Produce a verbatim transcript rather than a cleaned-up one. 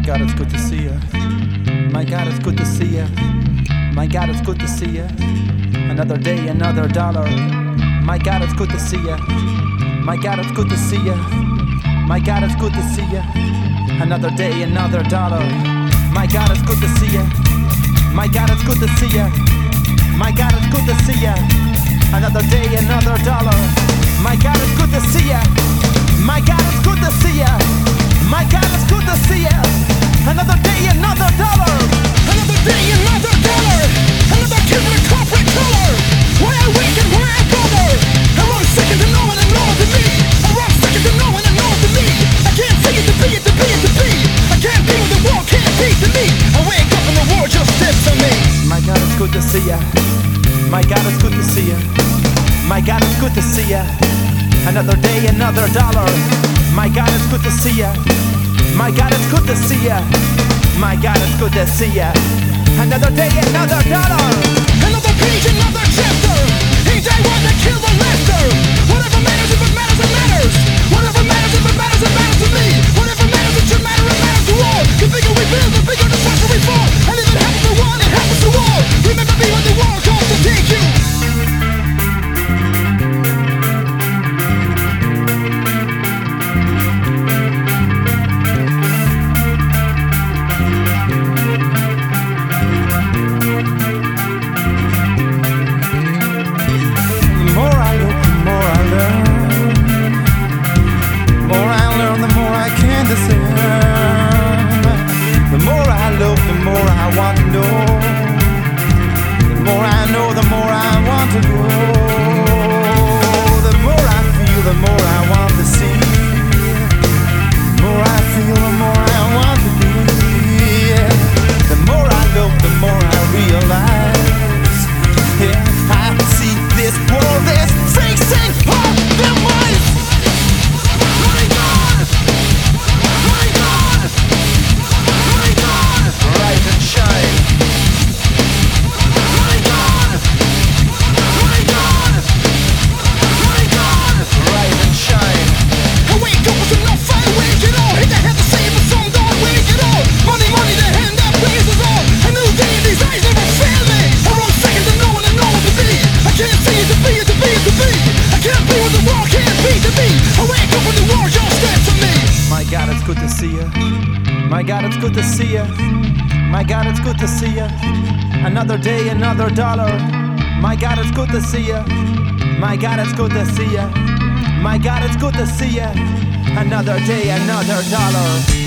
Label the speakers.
Speaker 1: God, it's good to see you. My God, it's good to see you. My God, it's good to see you. Another day, another dollar. My God, it's good to see you. My God, it's good to see you. My God, it's good to see you. Another day, another dollar. My God, it's good to see you. My God, it's good to see you. My God, it's good to see you. Another day, another dollar. My God, it's good to see you. My God, it's good to see you. My God, it's good to see you. Another day, another dollar.
Speaker 2: Another day, another dollar. Another kid with a corporate color. Why I wake and why I bother. I run second to no one and no one to me. I run second to no one and no one to me. I can't see it to be it to be it to be. I can't be what the world can't be to me. I wake up and the world just steps on me.
Speaker 1: My God, it's good to see ya. My God, it's good to see ya. My God, it's good to see ya. Another day, another dollar. My God, it's good to see ya. My God, it's good to see ya. My God, it's good to see ya. Another day, another dollar.
Speaker 2: Another page, another chapter. Ain't I one that killed the laughter? Whatever matters, if it matters, it matters. Whatever matters, if it matters, it matters to me. Whatever matters, it should matter, it matters to all. The bigger we build, the bigger the structure we fall. And if it happens to one, it happens to all. Remember me when the world comes to take you.
Speaker 1: The more I look, the more I want to know. The more I know, the more I want to go. The more I feel, the more I want to see. The more I feel, the more I want to be. The more I look, the more I realize. Yeah, I see this world is fixing up the minds. My God, it's good to see you. My God, it's good to see you. My God, it's good to see you. Another day, another dollar. My God, it's good to see you. My God, it's good to see you. My God, it's good to see you. Another day, another dollar.